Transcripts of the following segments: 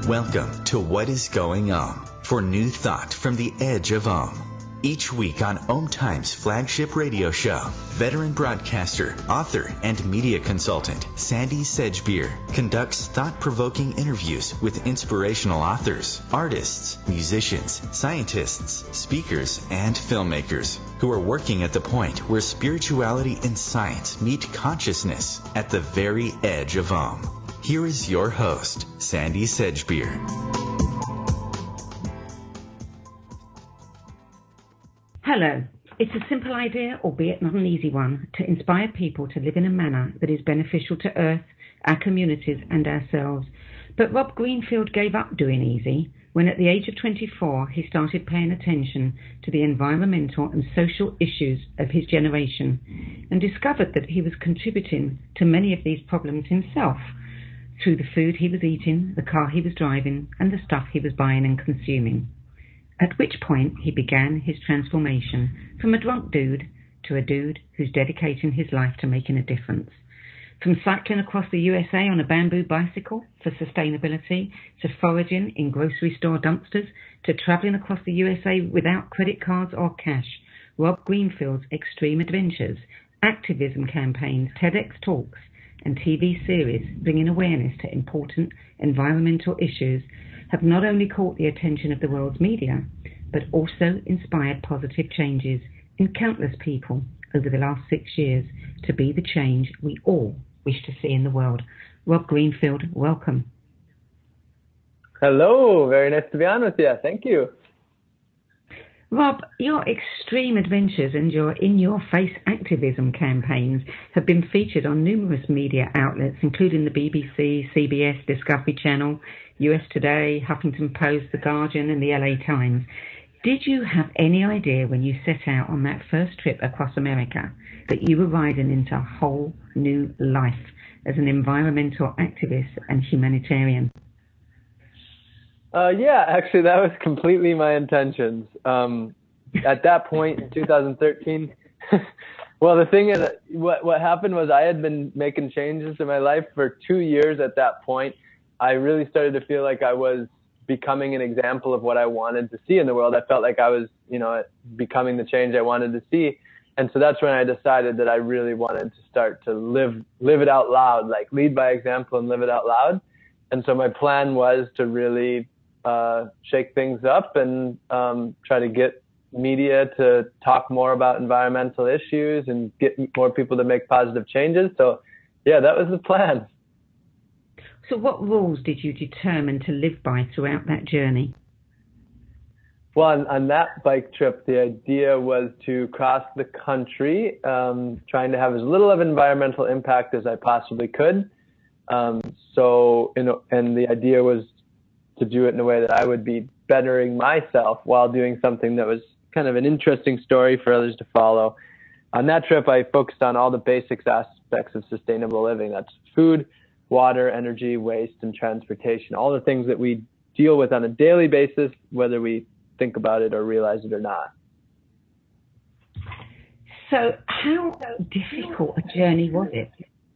Welcome to What is Going for new thought from the edge of Each week on Times flagship radio show, veteran broadcaster, author, and media consultant Sandy Sedgbeer conducts thought-provoking interviews with inspirational authors, artists, musicians, scientists, speakers, and filmmakers who are working at the point where spirituality and science meet consciousness at the very edge of Here is your host, Sandy Sedgbeer. Hello. It's a simple idea, albeit not an easy one, to inspire people to live in a manner that is beneficial to Earth, our communities, and ourselves. But Rob Greenfield gave up doing easy when at the age of 24 he started paying attention to the environmental and social issues of his generation and discovered that he was contributing to many of these problems himself through the food he was eating, the car he was driving, and the stuff he was buying and consuming. At which point he began his transformation from a drunk dude to a dude who's dedicating his life to making a difference. From cycling across the USA on a bamboo bicycle for sustainability, to foraging in grocery store dumpsters, to travelling across the USA without credit cards or cash, Rob Greenfield's extreme adventures, activism campaigns, TEDx talks, and TV series bringing awareness to important environmental issues have not only caught the attention of the world's media, but also inspired positive changes in countless people over the last 6 years to be the change we all wish to see in the world. Rob Greenfield, welcome. Hello, very nice to be on with you. Thank you. Rob, your extreme adventures and your in-your-face activism campaigns have been featured on numerous media outlets, including the BBC, CBS, Discovery Channel, US Today, Huffington Post, The Guardian, and the LA Times. Did you have any idea when you set out on that first trip across America that you were riding into a whole new life as an environmental activist and humanitarian? Yeah, actually, that was completely my intentions. At that point in 2013, well, the thing is, what happened was I had been making changes in my life for 2 years at that point. I really started to feel like I was becoming an example of what I wanted to see in the world. I felt like I was, becoming the change I wanted to see. And so that's when I decided that I really wanted to start to live it out loud, like lead by example and live it out loud. And so my plan was to really shake things up and try to get media to talk more about environmental issues and get more people to make positive changes. So, yeah, that was the plan. So what rules did you determine to live by throughout that journey? Well, on that bike trip, the idea was to cross the country, trying to have as little of environmental impact as I possibly could. And the idea was to do it in a way that I would be bettering myself while doing something that was kind of an interesting story for others to follow. On that trip, I focused on all the basic aspects of sustainable living. That's food, water, energy, waste, and transportation. All the things that we deal with on a daily basis, whether we think about it or realize it or not. So how difficult a journey was it?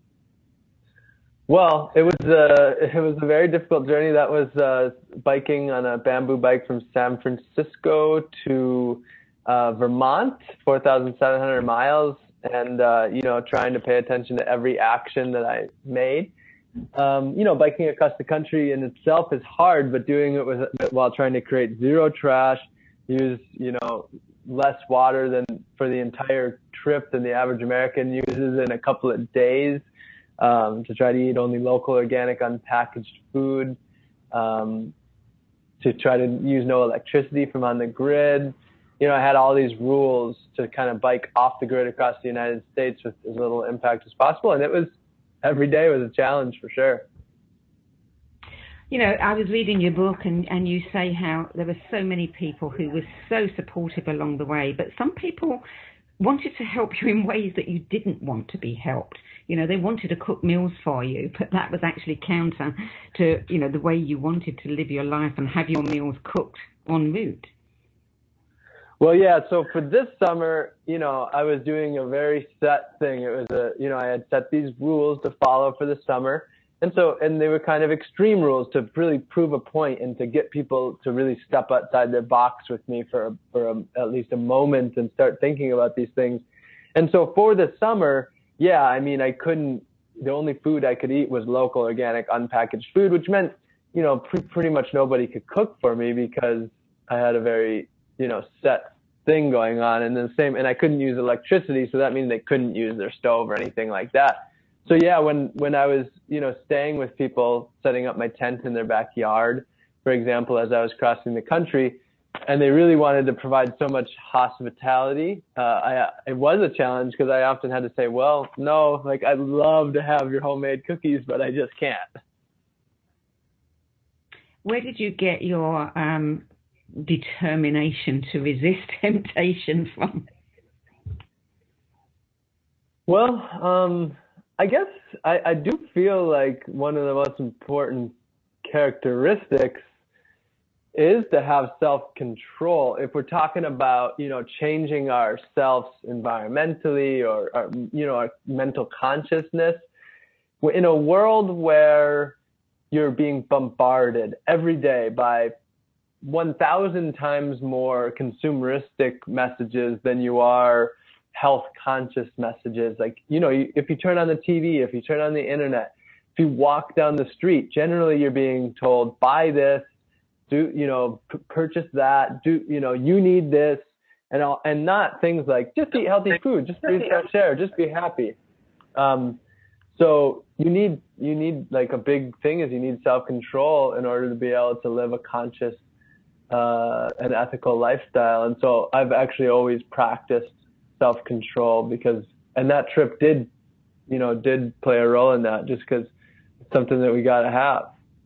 Well, it was a very difficult journey. That was biking on a bamboo bike from San Francisco to Vermont, 4,700 miles, and trying to pay attention to every action that I made. Biking across the country in itself is hard, but doing it while trying to create zero trash, use less water than for the entire trip than the average American uses in a couple of days. To try to eat only local, organic, unpackaged food, to try to use no electricity from on the grid. I had all these rules to kind of bike off the grid across the United States with as little impact as possible. And every day was a challenge for sure. I was reading your book and you say how there were so many people who were so supportive along the way, but some people wanted to help you in ways that you didn't want to be helped. They wanted to cook meals for you, but that was actually counter to, the way you wanted to live your life and have your meals cooked en route. Well, yeah. So for this summer, I was doing a very set thing. It was I had set these rules to follow for the summer. And they were kind of extreme rules to really prove a point and to get people to really step outside their box with me for at least a moment and start thinking about these things. And so for the summer, yeah, I mean, the only food I could eat was local, organic, unpackaged food, which meant, you know, pretty much nobody could cook for me because I had a very, you know, set thing going on. And and I couldn't use electricity, so that means they couldn't use their stove or anything like that. So yeah, when I was, you know, staying with people, setting up my tent in their backyard, for example, as I was crossing the country, and they really wanted to provide so much hospitality, it was a challenge because I often had to say, well, no, like I'd love to have your homemade cookies, but I just can't. Where did you get your determination to resist temptation from? Well, I guess I do feel like one of the most important characteristics is to have self-control. If we're talking about, you know, changing ourselves environmentally or our mental consciousness, in a world where you're being bombarded every day by 1,000 times more consumeristic messages than you are health conscious messages. Like, you know, if you turn on the TV, if you turn on the internet, if you walk down the street, generally you're being told, buy this, purchase that, you need this, and not things like just eat healthy food, just breathe fresh air, just be happy. So you need like a big thing is you need self-control in order to be able to live a conscious and ethical lifestyle. And so I've actually always practiced self-control and that trip did play a role in that, just because it's something that we got to have.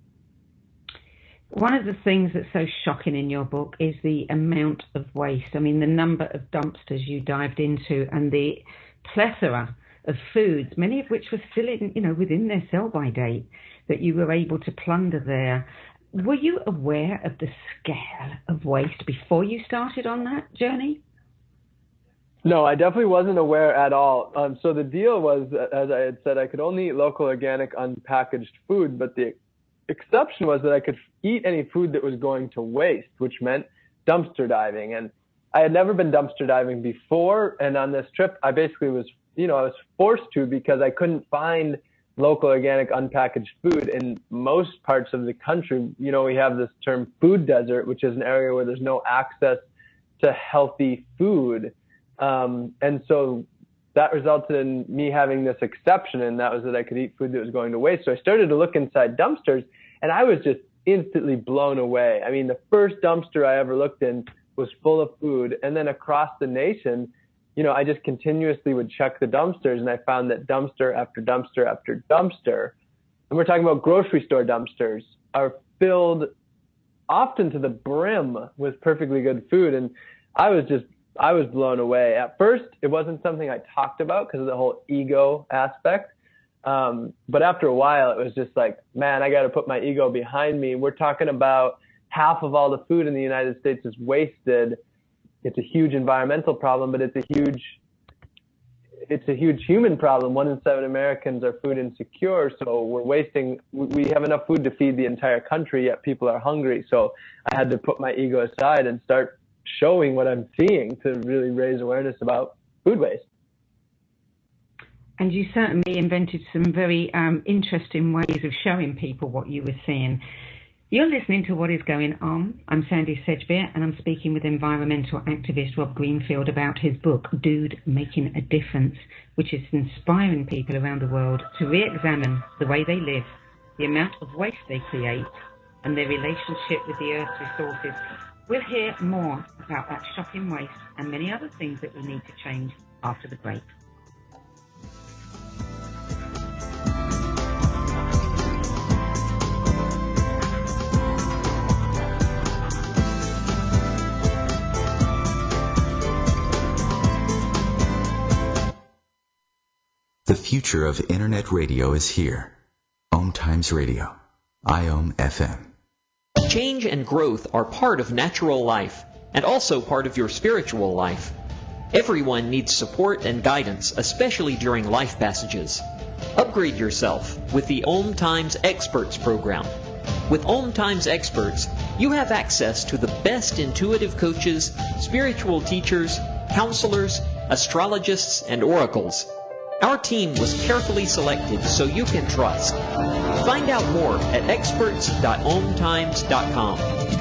One of the things that's so shocking in your book is the amount of waste. I mean, the number of dumpsters you dived into and the plethora of foods, many of which were still within their sell-by date, that you were able to plunder there. Were you aware of the scale of waste before you started on that journey? No, I definitely wasn't aware at all. So the deal was, as I had said, I could only eat local, organic, unpackaged food, but the exception was that I could eat any food that was going to waste, which meant dumpster diving. And I had never been dumpster diving before, and on this trip, I basically was, I was forced to, because I couldn't find local, organic, unpackaged food in most parts of the country. We have this term food desert, which is an area where there's no access to healthy food. And so that resulted in me having this exception, and that was that I could eat food that was going to waste. So I started to look inside dumpsters, and I was just instantly blown away. I mean, the first dumpster I ever looked in was full of food. And then across the nation, I just continuously would check the dumpsters, and I found that dumpster after dumpster after dumpster, and we're talking about grocery store dumpsters, are filled often to the brim with perfectly good food. And I was blown away. At first, it wasn't something I talked about because of the whole ego aspect. But after a while, it was just like, man, I got to put my ego behind me. We're talking about half of all the food in the United States is wasted. It's a huge environmental problem, but it's a huge human problem. 1 in 7 Americans are food insecure. So we have enough food to feed the entire country, yet people are hungry. So I had to put my ego aside and start showing what I'm seeing to really raise awareness about food waste. And you certainly invented some very interesting ways of showing people what you were seeing. You're listening to What Is Going On. I'm Sandy Sedgbeer, and I'm speaking with environmental activist Rob Greenfield about his book, Dude, Making a Difference, which is inspiring people around the world to re-examine the way they live, the amount of waste they create, and their relationship with the Earth's resources. We'll hear more about that shocking waste and many other things that we need to change after the break. The future of Internet radio is here. Om Times Radio. IOM FM. Change and growth are part of natural life and also part of your spiritual life. Everyone needs support and guidance, especially during life passages. Upgrade yourself with the Om Times Experts program. With Om Times Experts, you have access to the best intuitive coaches, spiritual teachers, counselors, astrologists, and oracles. Our team was carefully selected so you can trust. Find out more at experts.omtimes.com.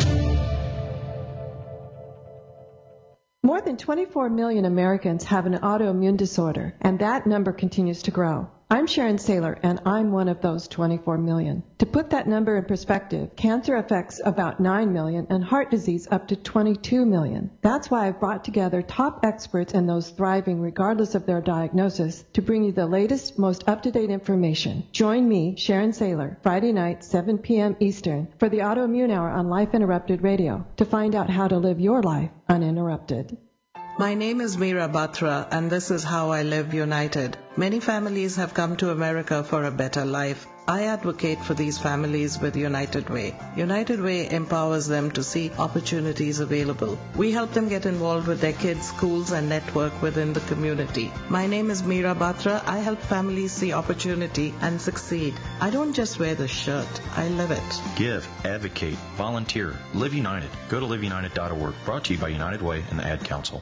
More than 24 million Americans have an autoimmune disorder, and that number continues to grow. I'm Sharon Saylor, and I'm one of those 24 million. To put that number in perspective, cancer affects about 9 million and heart disease up to 22 million. That's why I've brought together top experts and those thriving regardless of their diagnosis to bring you the latest, most up-to-date information. Join me, Sharon Saylor, Friday night, 7 p.m. Eastern, for the Autoimmune Hour on Life Interrupted Radio to find out how to live your life uninterrupted. My name is Meera Batra, and this is How I Live United. Many families have come to America for a better life. I advocate for these families with United Way. United Way empowers them to see opportunities available. We help them get involved with their kids, schools, and network within the community. My name is Meera Batra. I help families see opportunity and succeed. I don't just wear the shirt, I live it. Give, advocate, volunteer, Live United. Go to liveunited.org. Brought to you by United Way and the Ad Council.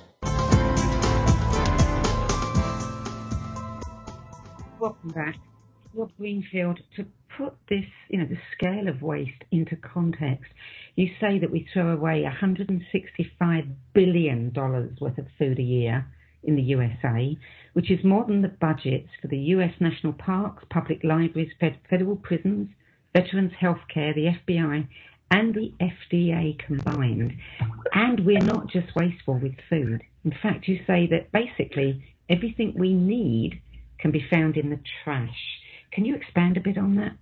Welcome back. Rob Greenfield, to put this, the scale of waste into context, you say that we throw away $165 billion worth of food a year in the USA, which is more than the budgets for the US national parks, public libraries, federal prisons, veterans healthcare, the FBI, and the FDA combined. And we're not just wasteful with food. In fact, you say that basically everything we need can be found in the trash. Can you expand a bit on that?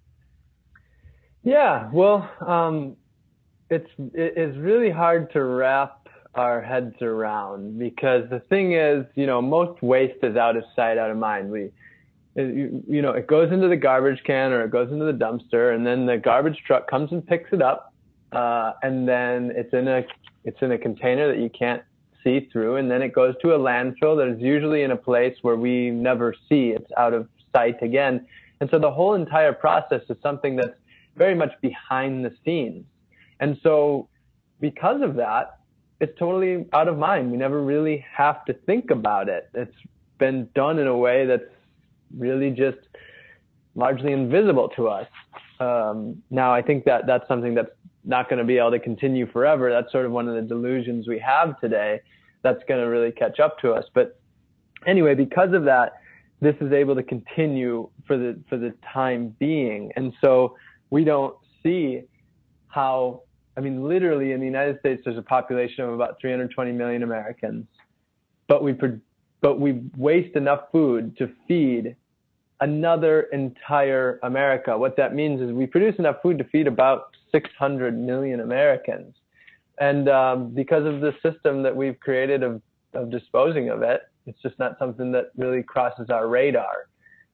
Yeah, well, it is really hard to wrap our heads around, because the thing is, most waste is out of sight, out of mind. It goes into the garbage can or it goes into the dumpster, and then the garbage truck comes and picks it up, and then it's in a container that you can't see through, and then it goes to a landfill that is usually in a place where we never see. It's out of sight again. And so the whole entire process is something that's very much behind the scenes. And so because of that, it's totally out of mind. We never really have to think about it. It's been done in a way that's really just largely invisible to us. Now, I think that that's something that's not going to be able to continue forever. That's sort of one of the delusions we have today that's going to really catch up to us. But anyway, because of that, this is able to continue for the time being. And so we don't see how, literally in the United States, there's a population of about 320 million Americans, but we waste enough food to feed another entire America. What that means is we produce enough food to feed about 600 million Americans. And because of the system that we've created of disposing of it, it's just not something that really crosses our radar.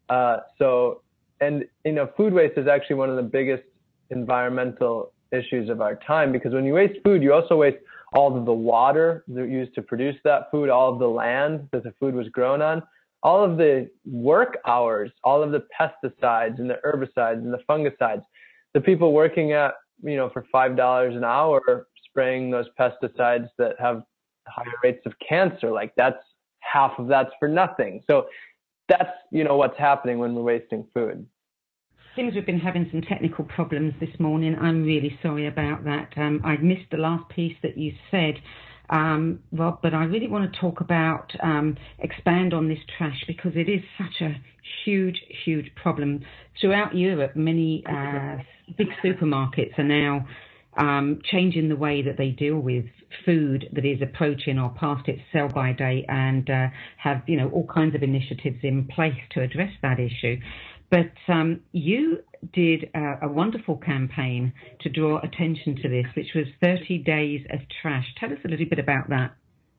Food waste is actually one of the biggest environmental issues of our time, because when you waste food, you also waste all of the water that used to produce that food, all of the land that the food was grown on, all of the work hours, all of the pesticides and the herbicides and the fungicides, the people working at, for $5 an hour spraying those pesticides that have higher rates of cancer, half of that's for nothing. So that's, what's happening when we're wasting food. Seems we've been having some technical problems this morning. I'm really sorry about that. I missed the last piece that you said, Rob, but I really want to talk about, expand on this trash, because it is such a huge, huge problem. Throughout Europe, many big supermarkets are now changing the way that they deal with food that is approaching or past its sell-by date, and have, all kinds of initiatives in place to address that issue. But you did a wonderful campaign to draw attention to this, which was 30 Days of Trash. Tell us a little bit about that.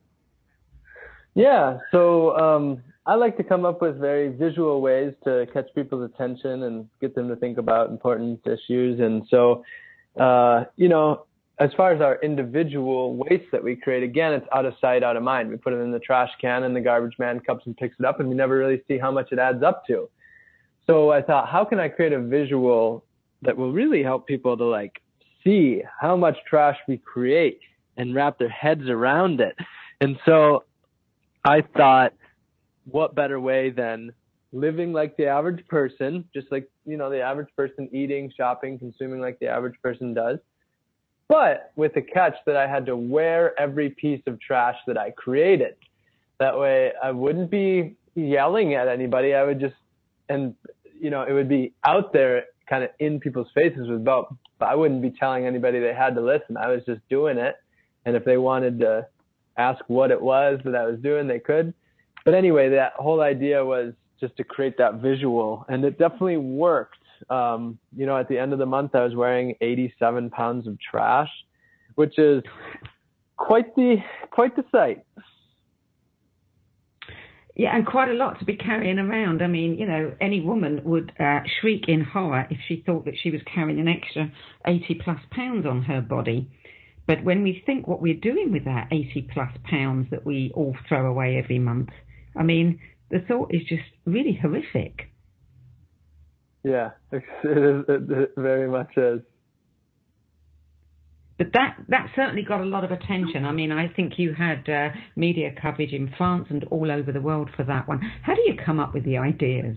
Yeah, so I like to come up with very visual ways to catch people's attention and get them to think about important issues. And so, as far as our individual waste that we create, again, it's out of sight, out of mind. We put it in the trash can and the garbage man comes and picks it up, and we never really see how much it adds up to. So I thought, how can I create a visual that will really help people to like see how much trash we create and wrap their heads around it? And so I thought, what better way than living like the average person, just like, you know, the average person eating, shopping, consuming like the average person does, but with the catch that I had to wear every piece of trash that I created. That way I wouldn't be yelling at anybody. I would just, and, you know, it would be out there kind of in people's faces but I wouldn't be telling anybody they had to listen. I was just doing it. And if they wanted to ask what it was that I was doing, they could. But anyway, that whole idea was just to create that visual, and it definitely worked. You know, at the end of the month, I was wearing 87 pounds of trash, which is quite the sight. Yeah, and quite a lot to be carrying around. I mean, you know, any woman would shriek in horror if she thought that she was carrying an extra 80 plus pounds on her body. But when we think what we're doing with that 80 plus pounds that we all throw away every month, I mean, the thought is just really horrific. Yeah, it very much is. But that certainly got a lot of attention. I mean, I think you had media coverage in France and all over the world for that one. How do you come up with the ideas?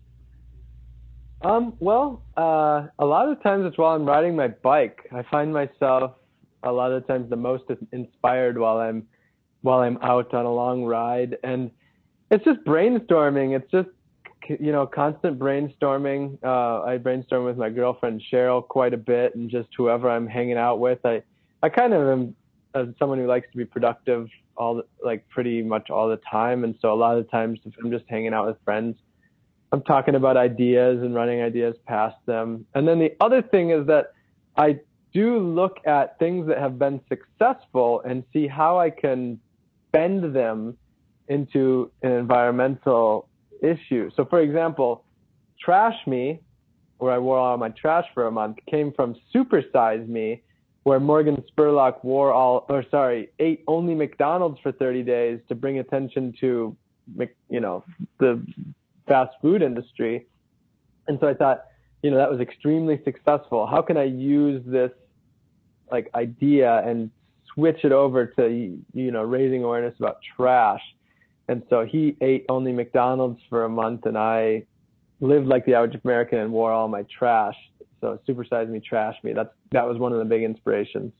Well, a lot of times it's while I'm riding my bike. I find myself a lot of times the most inspired while I'm out on a long ride, and it's just brainstorming. It's just, you know, constant brainstorming. I brainstorm with my girlfriend Cheryl quite a bit, and just whoever I'm hanging out with. I kind of am someone who likes to be productive pretty much all the time, and so a lot of times if I'm just hanging out with friends, I'm talking about ideas and running ideas past them. And then the other thing is that I do look at things that have been successful and see how I can bend them into an environmental issue. So for example, Trash Me, where I wore all my trash for a month, came from Super Size Me, where Morgan Spurlock ate only McDonald's for 30 days to bring attention to, you know, the fast food industry. And so I thought, you know, that was extremely successful. How can I use this like idea and switch it over to, you know, raising awareness about trash? And so he ate only McDonald's for a month, and I lived like the average American and wore all my trash. So Super Size Me, Trash Me. That was one of the big inspirations.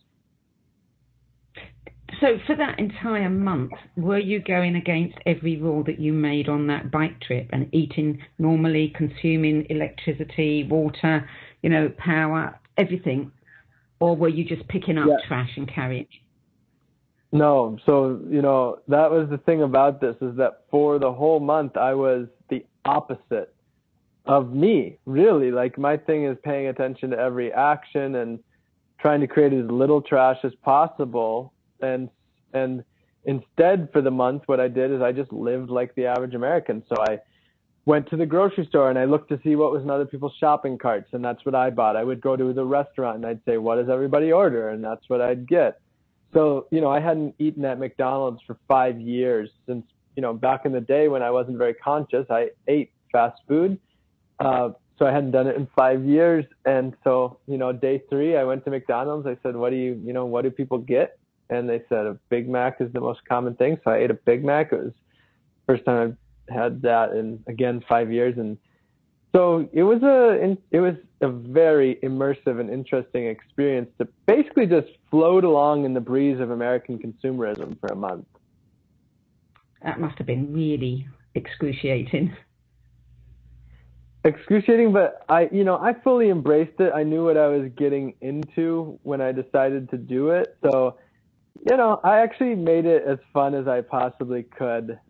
So for that entire month, were you going against every rule that you made on that bike trip and eating normally, consuming electricity, water, you know, power, everything? Or were you just picking up trash and carrying it? No. So, you know, that was the thing about this, is that for the whole month, I was the opposite of me, really. Like, my thing is paying attention to every action and trying to create as little trash as possible. And instead, for the month, what I did is I just lived like the average American. So I went to the grocery store and I looked to see what was in other people's shopping carts, and that's what I bought. I would go to the restaurant and I'd say, what does everybody order? And that's what I'd get. So, you know, I hadn't eaten at McDonald's for 5 years since, you know, back in the day when I wasn't very conscious. I ate fast food. So I hadn't done it in 5 years. And so, you know, day 3, I went to McDonald's. I said, what do people get? And they said a Big Mac is the most common thing. So I ate a Big Mac. It was the first time I've had that in, again, 5 years. And so it was a very immersive and interesting experience to basically just float along in the breeze of American consumerism for a month. That must have been really excruciating. Excruciating, but I fully embraced it. I knew what I was getting into when I decided to do it. So, you know, I actually made it as fun as I possibly could,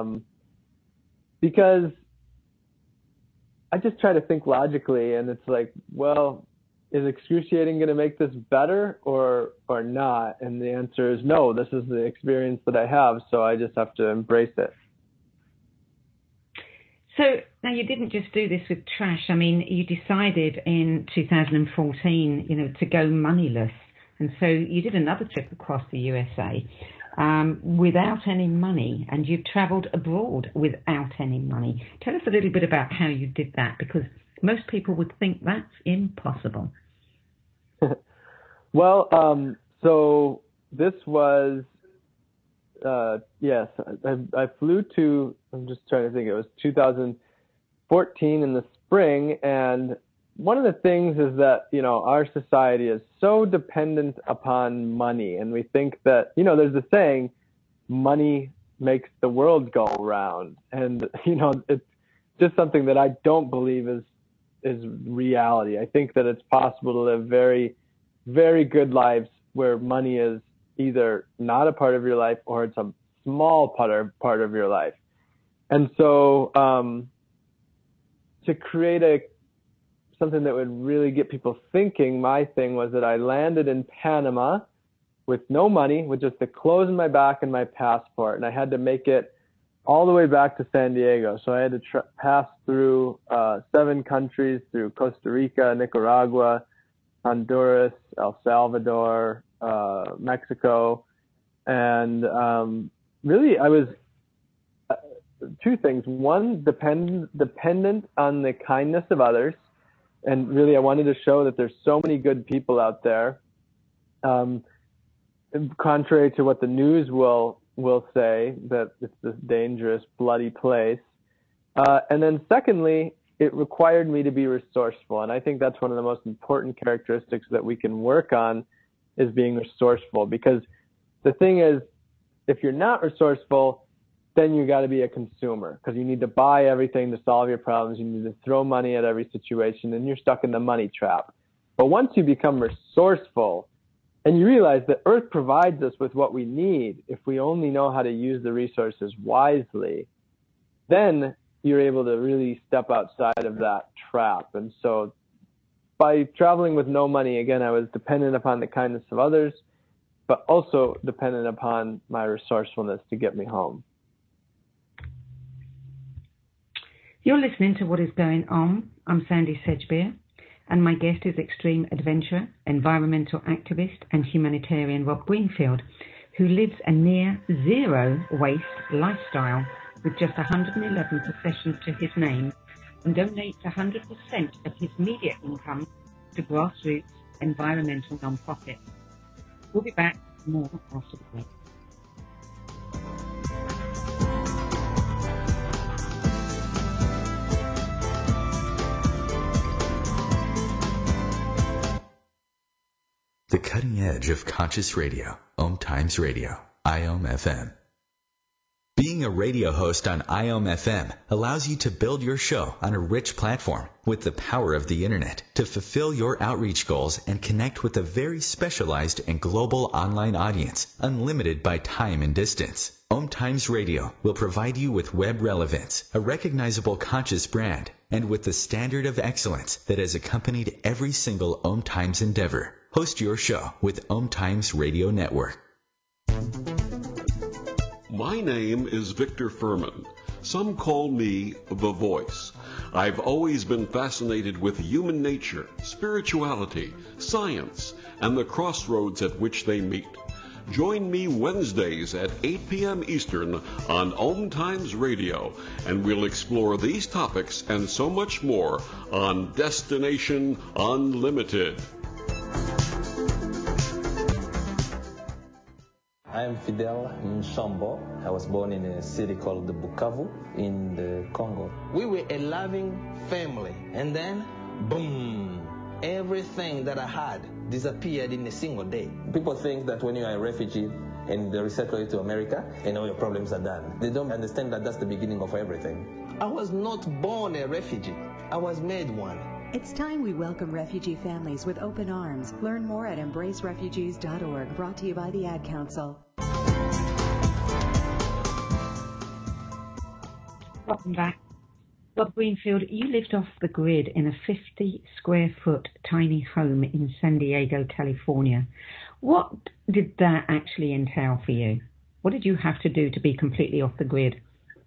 because I just try to think logically, and it's like, well, is excruciating going to make this better or not? And the answer is no. This is the experience that I have, so I just have to embrace it. So now you didn't just do this with trash. I mean, you decided in 2014, you know, to go moneyless. And so you did another trip across the USA without any money, and you travelled abroad without any money. Tell us a little bit about how you did that, because most people would think that's impossible. Well, so this was, yes, I flew to, I'm just trying to think, it was 2014 in the spring, and one of the things is that, you know, our society is so dependent upon money, and we think that, you know, there's a saying, money makes the world go round, and, you know, it's just something that I don't believe is reality. I think that it's possible to live very, very good lives where money is either not a part of your life or it's a small part of your life. And so to create something that would really get people thinking, my thing was that I landed in Panama with no money, with just the clothes in my back and my passport, and I had to make it all the way back to San Diego. So I had to pass through 7 countries, through Costa Rica, Nicaragua, Honduras, El Salvador, Mexico, and really I was 2 things. One, dependent on the kindness of others, and really I wanted to show that there's so many good people out there, contrary to what the news will say, that it's this dangerous, bloody place. And then secondly, it required me to be resourceful. And I think that's one of the most important characteristics that we can work on, is being resourceful. Because the thing is, if you're not resourceful, then you got to be a consumer, because you need to buy everything to solve your problems. You need to throw money at every situation, and you're stuck in the money trap. But once you become resourceful, and you realize that Earth provides us with what we need if we only know how to use the resources wisely, then you're able to really step outside of that trap. And so by traveling with no money, again, I was dependent upon the kindness of others, but also dependent upon my resourcefulness to get me home. You're listening to What is Going On. I'm Sandy Sedgbeer, and my guest is extreme adventurer, environmental activist, and humanitarian Rob Greenfield, who lives a near zero waste lifestyle with just 111 possessions to his name, and donates 100% of his media income to grassroots environmental non-profits. We'll be back with more after the break. The cutting edge of conscious radio, Om Times Radio, IOM FM. Being a radio host on IOM FM allows you to build your show on a rich platform with the power of the internet to fulfill your outreach goals and connect with a very specialized and global online audience, unlimited by time and distance. Om Times Radio will provide you with web relevance, a recognizable conscious brand, and with the standard of excellence that has accompanied every single Om Times endeavor. Host your show with Om Times Radio Network. My name is Victor Furman. Some call me The Voice. I've always been fascinated with human nature, spirituality, science, and the crossroads at which they meet. Join me Wednesdays at 8 p.m. Eastern on Om Times Radio, and we'll explore these topics and so much more on Destination Unlimited. I am Fidel Nshambo. I was born in a city called Bukavu in the Congo. We were a loving family, and then, boom, everything that I had disappeared in a single day. People think that when you are a refugee and they resettle you to America, and all your problems are done. They don't understand that that's the beginning of everything. I was not born a refugee. I was made one. It's time we welcome refugee families with open arms. Learn more at embracerefugees.org, brought to you by the Ad Council. Welcome back. Rob Greenfield, you lived off the grid in a 50-square-foot tiny home in San Diego, California. What did that actually entail for you? What did you have to do to be completely off the grid?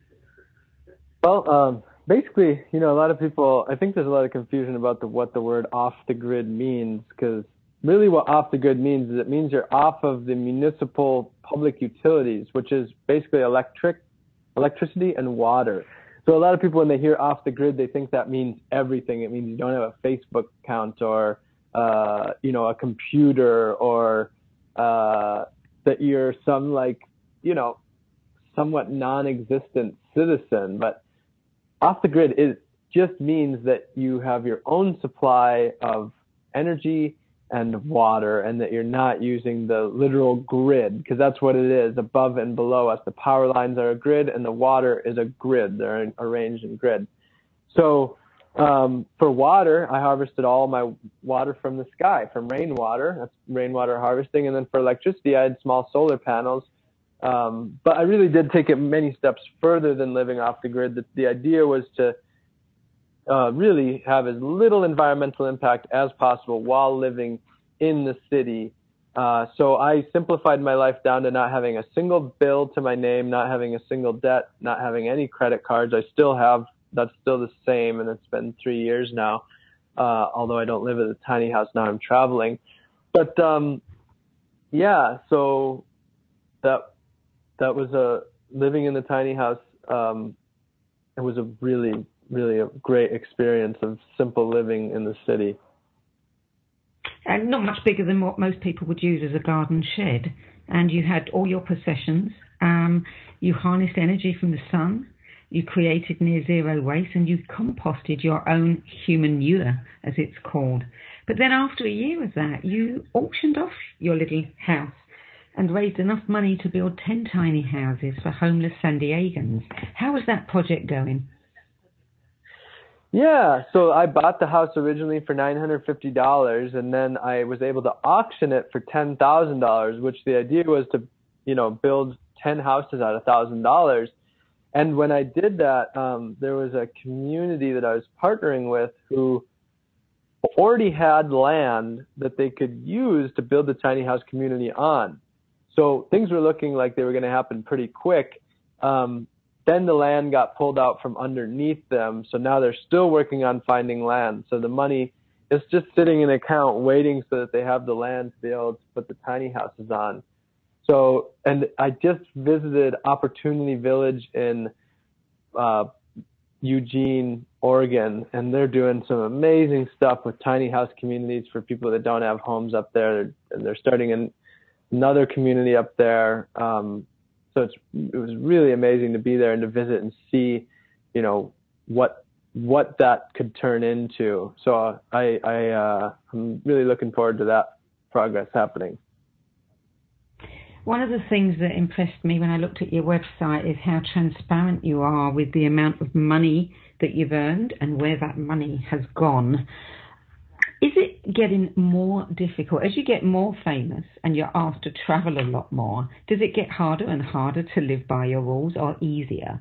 Well, basically, you know, a lot of people, I think there's a lot of confusion about what the word off the grid means, because really what off the grid means is it means you're off of the municipal public utilities, which is basically electricity and water. So a lot of people, when they hear off the grid, they think that means everything. It means you don't have a Facebook account or, a computer, or that you're some somewhat non-existent citizen. But off the grid just means that you have your own supply of energy and water, and that you're not using the literal grid, because that's what it is, above and below us. The power lines are a grid, and the water is a grid. They're arranged in grid. So for water, I harvested all my water from the sky, from rainwater. That's rainwater harvesting. And then for electricity, I had small solar panels. But I really did take it many steps further than living off the grid. The idea was to really have as little environmental impact as possible while living in the city. So I simplified my life down to not having a single bill to my name, not having a single debt, not having any credit cards. That's still the same, and it's been 3 years now, although I don't live at a tiny house now. I'm traveling. But so that was living in the tiny house. It was a really a great experience of simple living in the city. And not much bigger than what most people would use as a garden shed. And you had all your possessions. You harnessed energy from the sun. You created near zero waste, and you composted your own human manure, as it's called. But then after a year of that, you auctioned off your little house and raised enough money to build 10 tiny houses for homeless San Diegans. How was that project going? Yeah, so I bought the house originally for $950, and then I was able to auction it for $10,000, which the idea was to, build 10 houses at $1,000. And when I did that, there was a community that I was partnering with who already had land that they could use to build the tiny house community on. So things were looking like they were going to happen pretty quick. Then the land got pulled out from underneath them. So now they're still working on finding land. So the money is just sitting in an account waiting so that they have the land to be able to put the tiny houses on. So, and I just visited Opportunity Village in Eugene, Oregon, and they're doing some amazing stuff with tiny house communities for people that don't have homes up there. They're starting another community up there. So it was really amazing to be there and to visit and see, what that could turn into. So I'm really looking forward to that progress happening. One of the things that impressed me when I looked at your website is how transparent you are with the amount of money that you've earned and where that money has gone. Is it getting more difficult as you get more famous and you're asked to travel a lot more? Does it get harder and harder to live by your rules, or easier?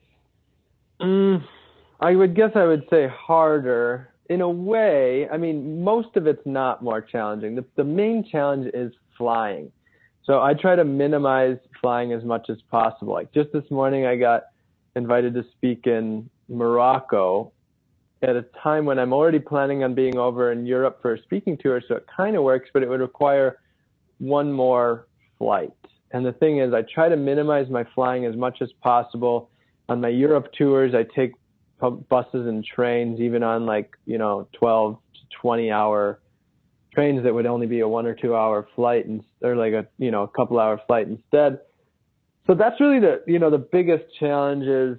I would say harder in a way. I mean, most of it's not more challenging. The main challenge is flying. So I try to minimize flying as much as possible. Like just this morning, I got invited to speak in Morocco at a time when I'm already planning on being over in Europe for a speaking tour, so it kind of works, but it would require one more flight. And the thing is, I try to minimize my flying as much as possible. On my Europe tours, I take buses and trains, even on 12 to 20 hour trains that would only be a 1 or 2 hour flight, or a couple hour flight instead. So that's really the biggest challenge is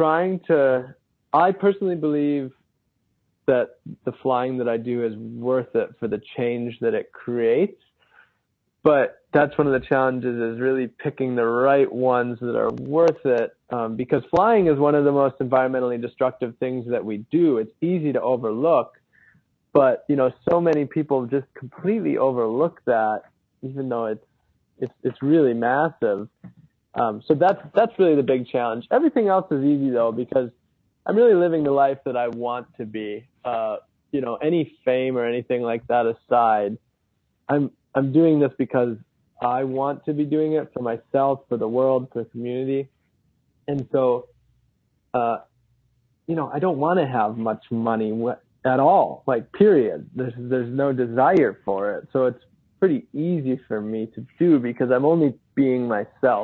I personally believe that the flying that I do is worth it for the change that it creates. But that's one of the challenges, is really picking the right ones that are worth it, because flying is one of the most environmentally destructive things that we do. It's easy to overlook, but so many people just completely overlook that, even though it's really massive. So that's really the big challenge. Everything else is easy though, because I'm really living the life that I want to be. Any fame or anything like that aside, I'm doing this because I want to be doing it for myself, for the world, for the community. And so, I don't want to have much money. at all, like period. There's no desire for it. So it's pretty easy for me to do because I'm only being myself.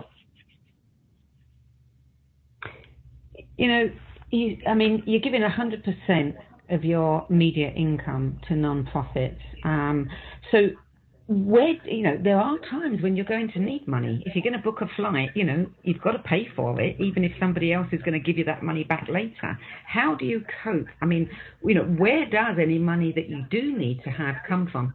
You know, you're giving 100% of your media income to non-profits. So where, there are times when you're going to need money. If you're going to book a flight, you've got to pay for it, even if somebody else is going to give you that money back later. How do you cope? Where does any money that you do need to have come from?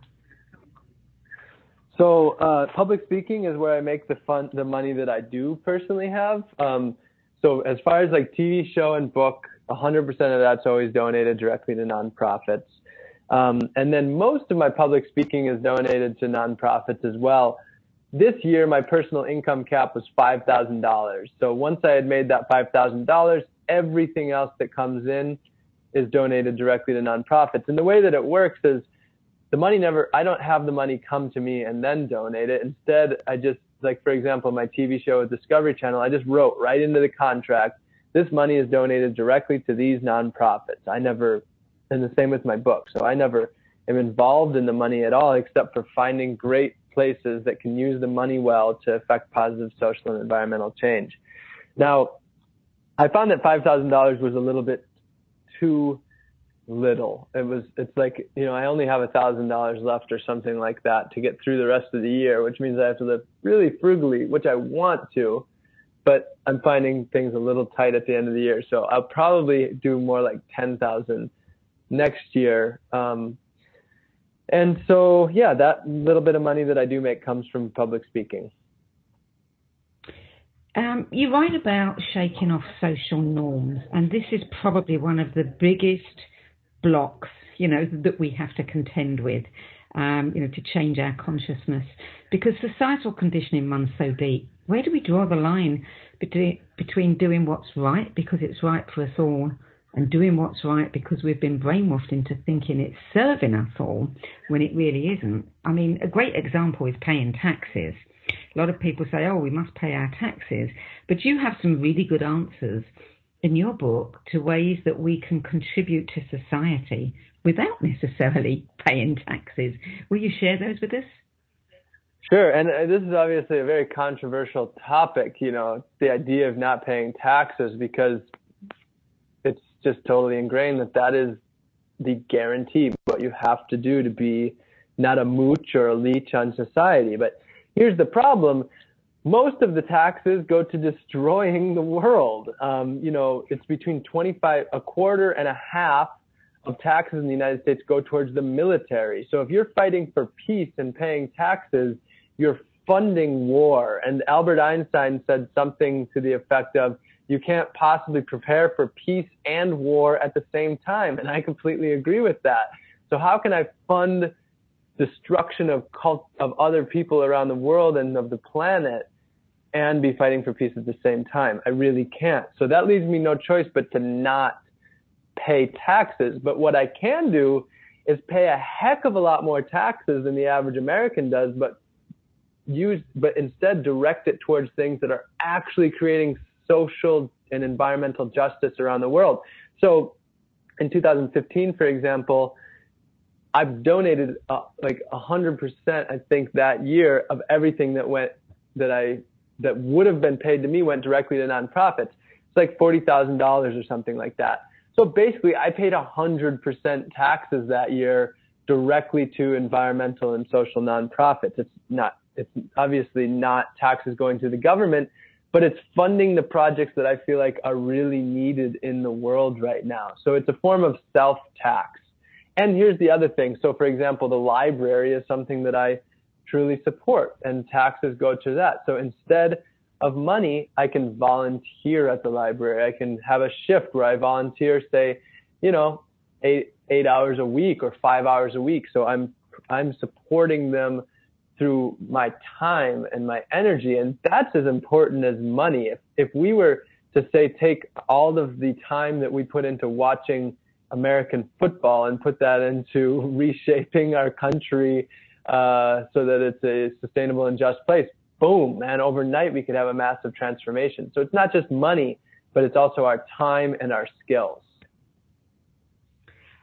So public speaking is where I make the money that I do personally have. So as far as like TV show and book, 100% of that's always donated directly to nonprofits. And then most of my public speaking is donated to nonprofits as well. This year, my personal income cap was $5,000. So once I had made that $5,000, everything else that comes in is donated directly to nonprofits. And the way that it works is I don't have the money come to me and then donate it. Instead, I just, like, for example, my TV show with Discovery Channel, I just wrote right into the contract, this money is donated directly to these nonprofits. And the same with my book. So I never am involved in the money at all, except for finding great places that can use the money well to affect positive social and environmental change. Now, I found that $5,000 was a little bit too little. It's like, I only have $1,000 left or something like that to get through the rest of the year, which means I have to live really frugally, which I want to, but I'm finding things a little tight at the end of the year. So I'll probably do more like 10,000 next year. And so, yeah, that little bit of money that I do make comes from public speaking. You write about shaking off social norms, and this is probably one of the biggest blocks, that we have to contend with, to change our consciousness, because societal conditioning runs so deep. Where do we draw the line between doing what's right because it's right for us all and doing what's right because we've been brainwashed into thinking it's serving us all when it really isn't? A great example is paying taxes. A lot of people say, we must pay our taxes, but you have some really good answers in your book to ways that we can contribute to society without necessarily paying taxes. Will you share those with us? Sure, and this is obviously a very controversial topic, the idea of not paying taxes, because it's just totally ingrained that is the guarantee, what you have to do to be not a mooch or a leech on society. But here's the problem. Most of the taxes go to destroying the world. It's between a quarter and a half of taxes in the United States go towards the military. So if you're fighting for peace and paying taxes, you're funding war. And Albert Einstein said something to the effect of, you can't possibly prepare for peace and war at the same time. And I completely agree with that. So how can I fund destruction of other people around the world and of the planet and be fighting for peace at the same time? I really can't. So that leaves me no choice but to not pay taxes. But what I can do is pay a heck of a lot more taxes than the average American does, but instead direct it towards things that are actually creating social and environmental justice around the world. So in 2015, for example, I've donated like 100%, I think, that year of everything that would have been paid to me went directly to nonprofits. It's like $40,000 or something like that. So basically, I paid 100% taxes that year directly to environmental and social nonprofits. It's obviously not taxes going to the government, but it's funding the projects that I feel like are really needed in the world right now. So it's a form of self-tax. And here's the other thing. So, for example, the library is something that I truly support, and taxes go to that. So instead of money, I can volunteer at the library. I can have a shift where I volunteer, say, 8 hours a week or 5 hours a week. So I'm supporting them through my time and my energy, and that's as important as money. If we were to say take all of the time that we put into watching American football and put that into reshaping our country so that it's a sustainable and just place, boom, man, overnight we could have a massive transformation. So it's not just money, but it's also our time and our skills.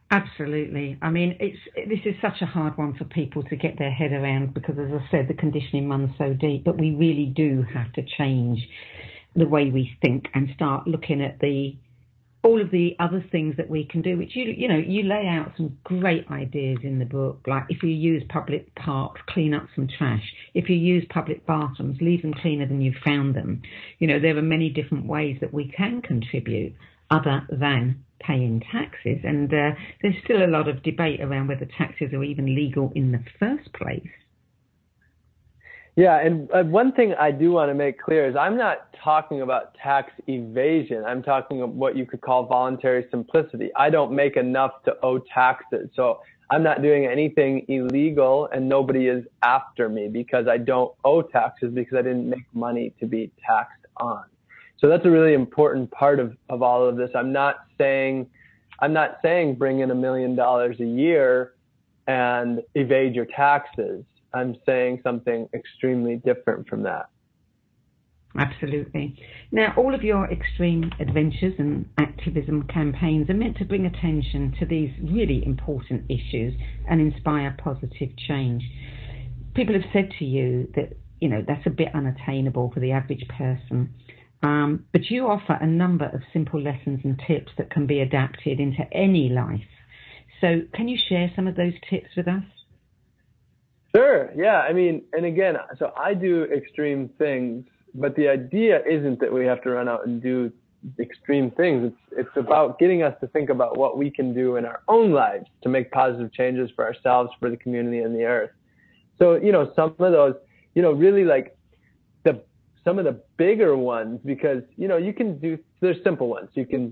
Absolutely. I mean, this is such a hard one for people to get their head around because, as I said, the conditioning runs so deep. But we really do have to change the way we think and start looking at all of the other things that we can do, which you lay out some great ideas in the book. Like if you use public parks, clean up some trash. If you use public bathrooms, leave them cleaner than you found them. There are many different ways that we can contribute other than paying taxes. And there's still a lot of debate around whether taxes are even legal in the first place. Yeah, and one thing I do want to make clear is I'm not talking about tax evasion. I'm talking about what you could call voluntary simplicity. I don't make enough to owe taxes. So I'm not doing anything illegal and nobody is after me because I don't owe taxes because I didn't make money to be taxed on. So that's a really important part of all of this. I'm not saying bring in $1 million a year and evade your taxes. I'm saying something extremely different from that. Absolutely. Now, all of your extreme adventures and activism campaigns are meant to bring attention to these really important issues and inspire positive change. People have said to you that, that's a bit unattainable for the average person. But you offer a number of simple lessons and tips that can be adapted into any life. So can you share some of those tips with us? Sure. Yeah. I mean, and again, so I do extreme things, but the idea isn't that we have to run out and do extreme things. It's about getting us to think about what we can do in our own lives to make positive changes for ourselves, for the community and the earth. So, some of those, really like some of the bigger ones, because, you can do, there's simple ones. You can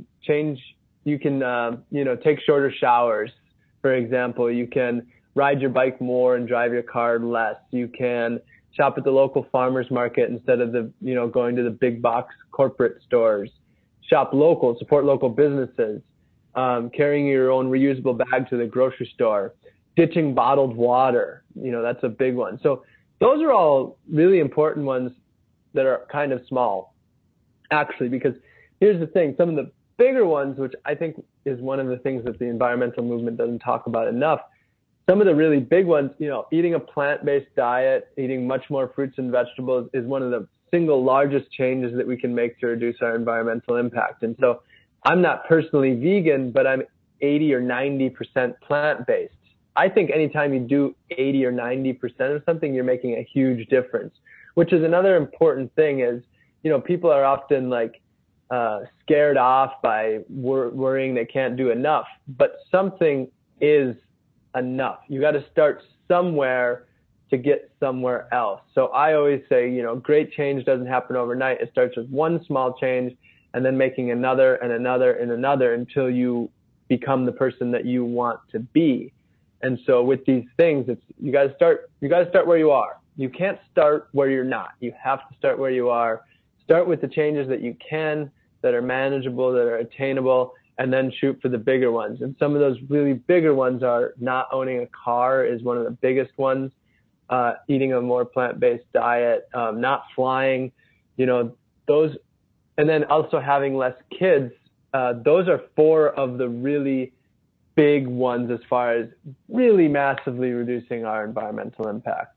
take shorter showers, for example. You can ride your bike more and drive your car less. You can shop at the local farmers market instead of going to the big box corporate stores. Shop local, support local businesses, carrying your own reusable bag to the grocery store, ditching bottled water. That's a big one. So those are all really important ones that are kind of small, actually, because here's the thing. Some of the bigger ones, which I think is one of the things that the environmental movement doesn't talk about enough, some of the really big ones, eating a plant-based diet, eating much more fruits and vegetables is one of the single largest changes that we can make to reduce our environmental impact. And so I'm not personally vegan, but I'm 80 or 90% plant-based. I think anytime you do 80 or 90% of something, you're making a huge difference, which is another important thing is, people are often scared off by worrying they can't do enough, but something is enough. You got to start somewhere to get somewhere else. So I always say, great change doesn't happen overnight. It starts with one small change and then making another and another and another until you become the person that you want to be. And so with these things, you got to start where you are. You can't start where you're not. You have to start where you are. Start with the changes that you can, that are manageable, that are attainable, and then shoot for the bigger ones. And some of those really bigger ones are not owning a car is one of the biggest ones, eating a more plant-based diet, not flying, those, and then also having less kids. Those are 4 of the really big ones as far as really massively reducing our environmental impact.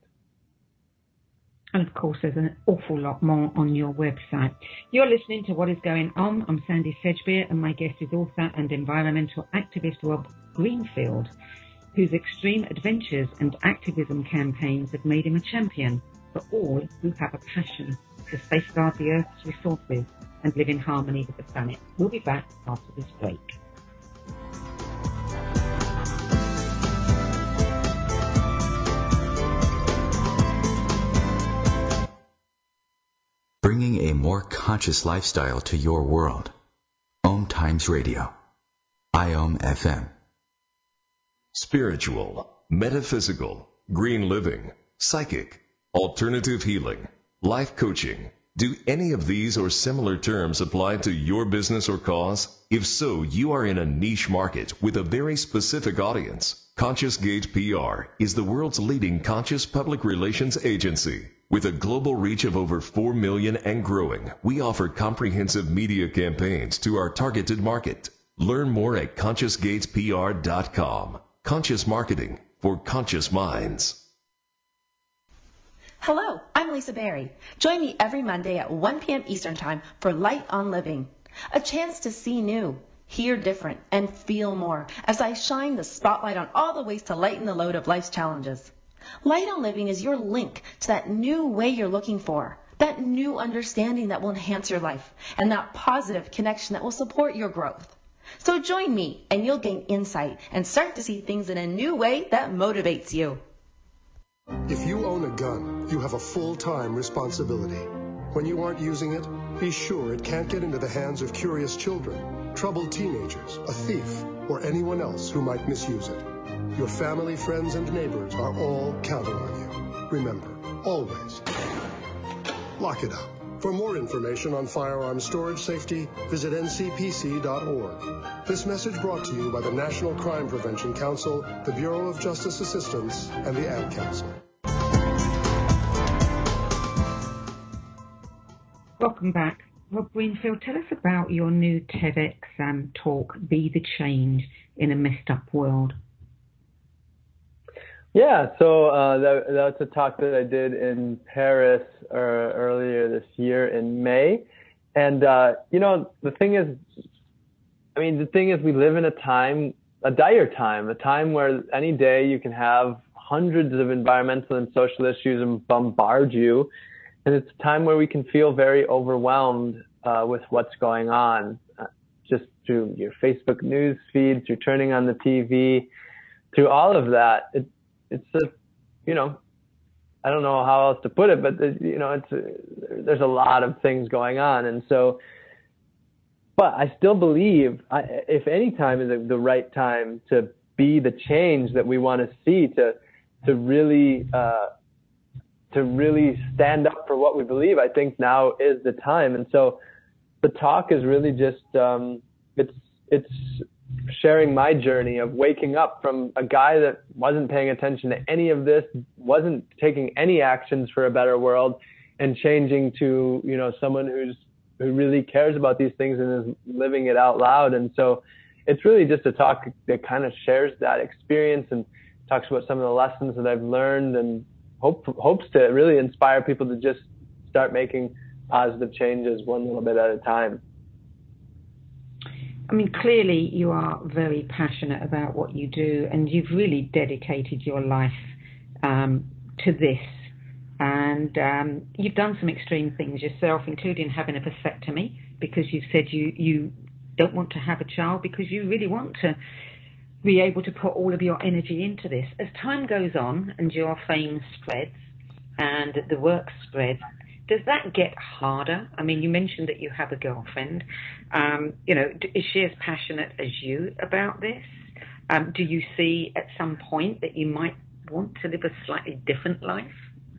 And of course, there's an awful lot more on your website. You're listening to What Is Going On. I'm Sandy Sedgbeer, and my guest is author and environmental activist Rob Greenfield, whose extreme adventures and activism campaigns have made him a champion for all who have a passion to safeguard the Earth's resources and live in harmony with the planet. We'll be back after this break. Bringing a more conscious lifestyle to your world. Om Times Radio. IOM FM. Spiritual, metaphysical, green living, psychic, alternative healing, life coaching. Do any of these or similar terms apply to your business or cause? If so, you are in a niche market with a very specific audience. Conscious Gate PR is the world's leading conscious public relations agency. With a global reach of over 4 million and growing, we offer comprehensive media campaigns to our targeted market. Learn more at ConsciousGatesPR.com. Conscious marketing for conscious minds. Hello, I'm Lisa Berry. Join me every Monday at 1 p.m. Eastern Time for Light on Living, a chance to see new, hear different, and feel more as I shine the spotlight on all the ways to lighten the load of life's challenges. Light on Living is your link to that new way you're looking for, that new understanding that will enhance your life, and that positive connection that will support your growth. So join me and you'll gain insight and start to see things in a new way that motivates you. If you own a gun, you have a full-time responsibility. When you aren't using it, be sure it can't get into the hands of curious children, troubled teenagers, a thief, or anyone else who might misuse it. Your family, friends, and neighbors are all counting on you. Remember, always, lock it up. For more information on firearm storage safety, visit ncpc.org. This message brought to you by the National Crime Prevention Council, the Bureau of Justice Assistance, and the Ad Council. Welcome back. Rob Greenfield, tell us about your new TEDx talk, Be the Change in a Messed Up World. Yeah, so that's a talk that I did in Paris earlier this year in May. And, the thing is we live in a dire time, a time where any day you can have hundreds of environmental and social issues and bombard you. And it's a time where we can feel very overwhelmed with what's going on, just through your Facebook news feed, through turning on the TV, through all of that. It's I don't know how else to put it, but there's a lot of things going on. And so, but I still believe if any time is the right time to be the change that we want to see, to really stand up for what we believe, I think now is the time. And so the talk is really just, it's sharing my journey of waking up from a guy that wasn't paying attention to any of this, wasn't taking any actions for a better world, and changing to, someone who really cares about these things and is living it out loud. And so it's really just a talk that kind of shares that experience and talks about some of the lessons that I've learned, and hopes to really inspire people to just start making positive changes one little bit at a time. I mean, clearly you are very passionate about what you do, and you've really dedicated your life to this. And you've done some extreme things yourself, including having a vasectomy, because you've said you don't want to have a child because you really want to be able to put all of your energy into this. As time goes on and your fame spreads and the work spreads, does that get harder? I mean, you mentioned that you have a girlfriend. Is she as passionate as you about this? Do you see at some point that you might want to live a slightly different life?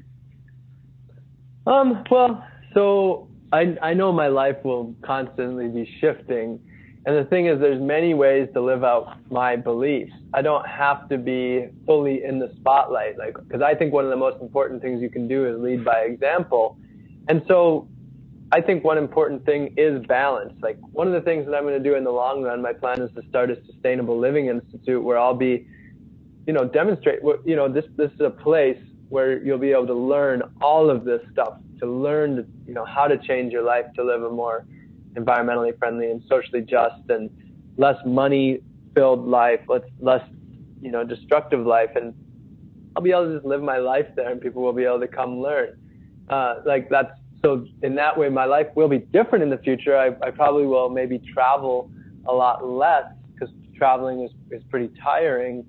So I know my life will constantly be shifting. And the thing is, there's many ways to live out my beliefs. I don't have to be fully in the spotlight, because I think one of the most important things you can do is lead by example. And so I think one important thing is balance. Like, one of the things that I'm going to do in the long run, my plan is to start a sustainable living institute where I'll be, demonstrate, this is a place where you'll be able to learn all of this stuff, to learn, how to change your life, to live a more environmentally friendly and socially just and less money-filled life, less, destructive life. And I'll be able to just live my life there, and people will be able to come learn. So in that way, my life will be different in the future. I probably will maybe travel a lot less, because traveling is pretty tiring.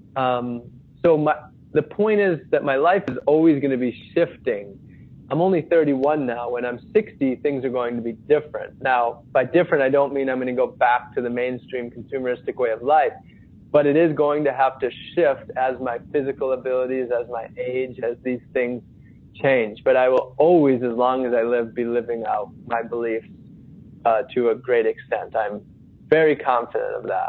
The point is that my life is always going to be shifting. I'm only 31 now. When I'm 60, things are going to be different. Now, by different, I don't mean I'm going to go back to the mainstream consumeristic way of life, but it is going to have to shift as my physical abilities, as my age, as these things change. But I will always, as long as I live, be living out my beliefs to a great extent. I'm very confident of that.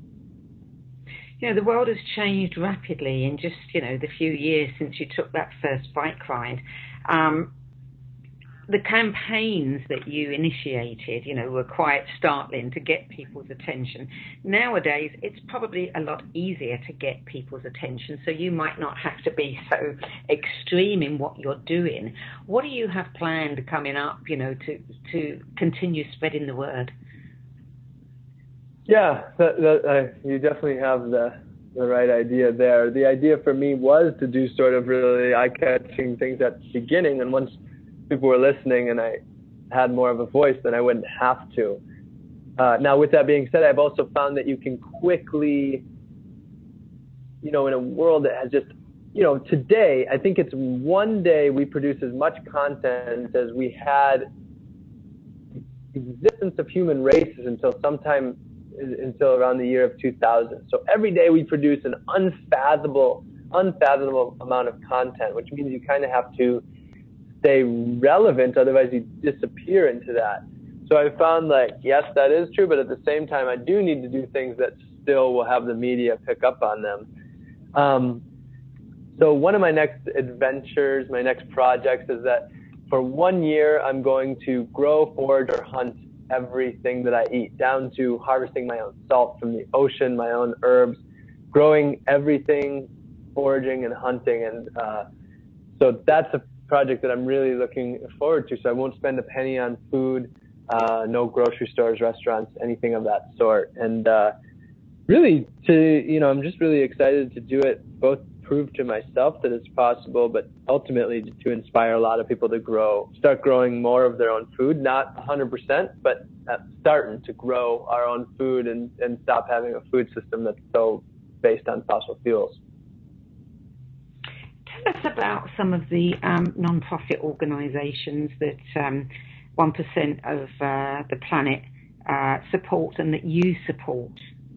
The world has changed rapidly in just, the few years since you took that first bike ride. the campaigns that you initiated, were quite startling to get people's attention. Nowadays, it's probably a lot easier to get people's attention, so you might not have to be so extreme in what you're doing. What do you have planned coming up, to continue spreading the word? Yeah, you definitely have the right idea there. The idea for me was to do sort of really eye-catching things at the beginning, and once people were listening and I had more of a voice, then I wouldn't have to. Now, with that being said, I've also found that you can quickly, in a world that has just, today, I think it's one day we produce as much content as we had existence of human races until around the year of 2000. So every day we produce an unfathomable amount of content, which means you kind of have to stay relevant, otherwise you disappear into that. So I found yes, that is true, but at the same time, I do need to do things that still will have the media pick up on them. So one of my next adventures, my next projects is that for 1 year, I'm going to grow, forage, or hunt everything that I eat, down to harvesting my own salt from the ocean, my own herbs, growing everything, foraging and hunting. And so that's a project that I'm really looking forward to. So I won't spend a penny on food, no grocery stores, restaurants, anything of that sort. And really I'm just really excited to do it, both prove to myself that it's possible, but ultimately to inspire a lot of people to start growing more of their own food, not 100%, but starting to grow our own food and stop having a food system that's so based on fossil fuels. Tell us about some of the non-profit organizations that 1% of the planet support and that you support.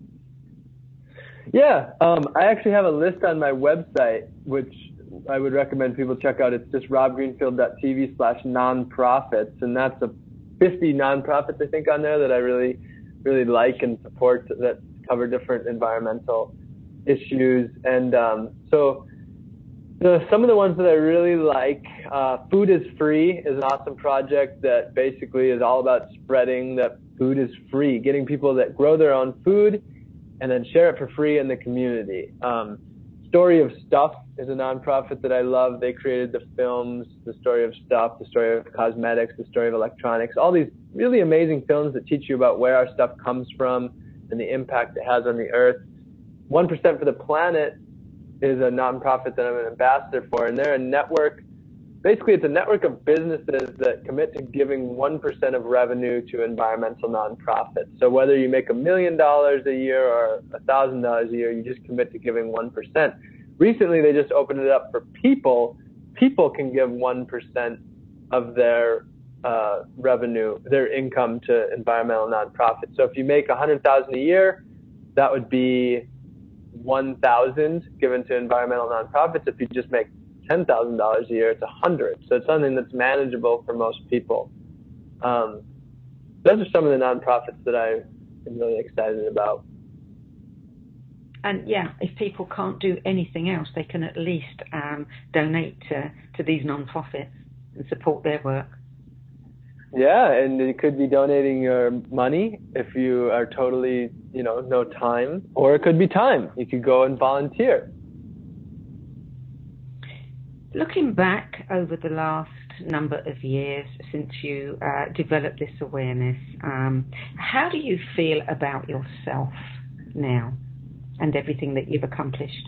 Yeah, I actually have a list on my website, which I would recommend people check out. It's just robgreenfield.tv/nonprofits, and that's 50 nonprofits, I think, on there that I really, really like and support that cover different environmental issues. And so some of the ones that I really like, Food is Free is an awesome project that basically is all about spreading that food is free, getting people that grow their own food and then share it for free in the community. Story of Stuff is a nonprofit that I love. They created the films, The Story of Stuff, The Story of Cosmetics, The Story of Electronics, all these really amazing films that teach you about where our stuff comes from and the impact it has on the earth. 1% for the Planet is a nonprofit that I'm an ambassador for, and they're a network. Basically, it's a network of businesses that commit to giving 1% of revenue to environmental nonprofits. So whether you make $1 million a year or $1,000 a year, you just commit to giving 1%. Recently, they just opened it up for people. People can give 1% of their revenue, their income, to environmental nonprofits. So if you make $100,000 a year, that would be $1,000 given to environmental nonprofits. If you just make $10,000 a year, it's $100. So it's something that's manageable for most people. Those are some of the nonprofits that I am really excited about. And yeah, if people can't do anything else, they can at least donate to these nonprofits and support their work. Yeah, and you could be donating your money if you are totally, no time, or it could be time. You could go and volunteer. Looking back over the last number of years since you developed this awareness, how do you feel about yourself now and everything that you've accomplished?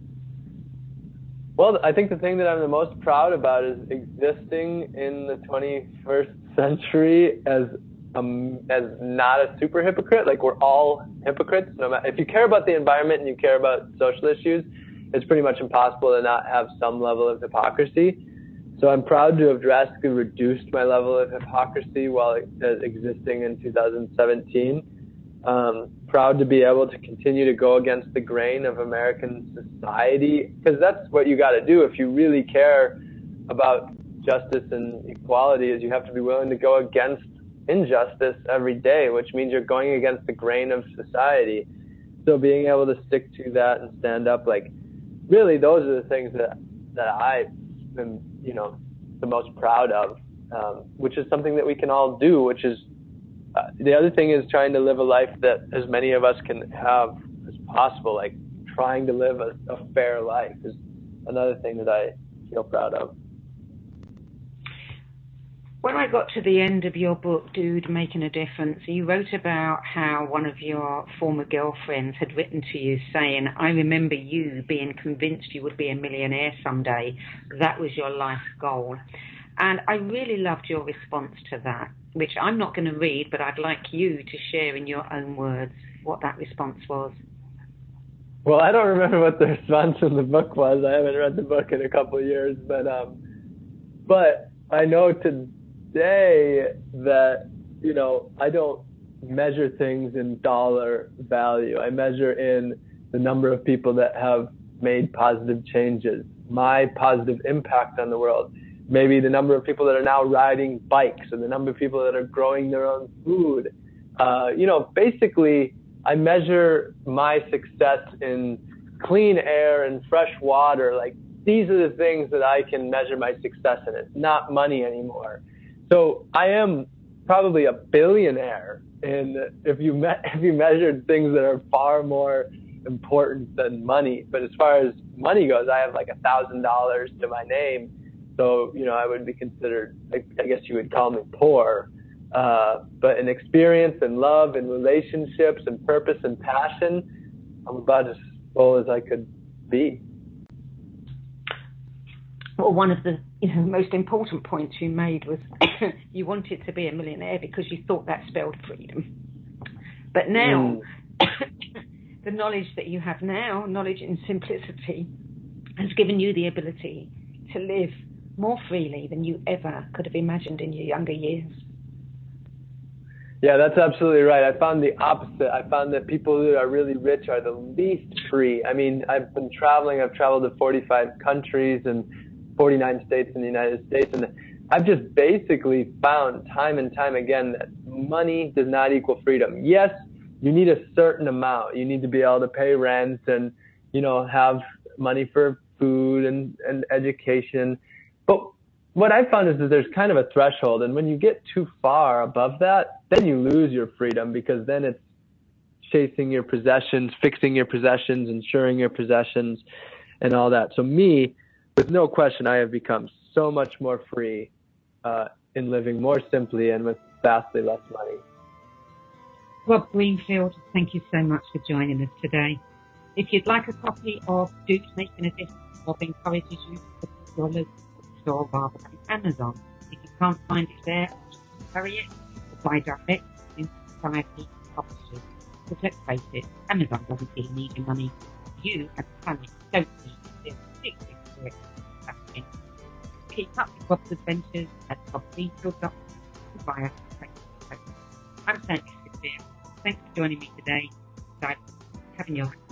Well, I think the thing that I'm the most proud about is existing in the 21st century as not a super hypocrite. Like, we're all hypocrites. No matter, if you care about the environment and you care about social issues, it's pretty much impossible to not have some level of hypocrisy. So I'm proud to have drastically reduced my level of hypocrisy while existing in 2017. Proud to be able to continue to go against the grain of American society, because that's what you got to do if you really care about justice and equality, is you have to be willing to go against injustice every day, which means you're going against the grain of society. So being able to stick to that and stand up, really those are the things that I am, the most proud of. which is something that we can all do, which is the other thing is trying to live a life that as many of us can have as possible, like trying to live a fair life is another thing that I feel proud of. When I got to the end of your book, Dude, Making a Difference, you wrote about how one of your former girlfriends had written to you saying, I remember you being convinced you would be a millionaire someday. That was your life goal. And I really loved your response to that, which I'm not going to read, but I'd like you to share in your own words what that response was. Well, I don't remember what the response in the book was. I haven't read the book in a couple of years, but I know today that, you know, I don't measure things in dollar value. I measure in the number of people that have made positive changes, my positive impact on the world. Maybe the number of people that are now riding bikes, or the number of people that are growing their own food. Basically, I measure my success in clean air and fresh water. Like, these are the things that I can measure my success in. It's not money anymore. So I am probably a billionaire if you measured things that are far more important than money. But as far as money goes, I have like $1,000 to my name. So, you know, I would be considered, I guess you would call me poor. But in experience and love and relationships and purpose and passion, I'm about as full as I could be. Well, one of the most important points you made was you wanted to be a millionaire because you thought that spelled freedom. But now, the knowledge that you have now, knowledge in simplicity, has given you the ability to live more freely than you ever could have imagined in your younger years. Yeah, that's absolutely right. I found the opposite. I found that people who are really rich are the least free. I mean, I've been traveling. I've traveled to 45 countries and 49 states in the United States. And I've just basically found time and time again that money does not equal freedom. Yes, you need a certain amount. You need to be able to pay rent and, you know, have money for food and education. But what I found is that there's kind of a threshold, and when you get too far above that, then you lose your freedom, because then it's chasing your possessions, fixing your possessions, insuring your possessions, and all that. So me, with no question, I have become so much more free in living more simply and with vastly less money. Rob Greenfield, thank you so much for joining us today. If you'd like a copy of Dude, Making a Difference, Rob encourages you to look at your local store rather than Amazon. If you can't find it there, carry it or buy direct to Society Publishers. Because let's face it, Amazon doesn't really need your money. You and the planet don't need it, particularly for it. Keep up with Rob's adventures at robgreenfield.com via Facebook. I'm Sandy Sophia. Thanks for joining me today. Having your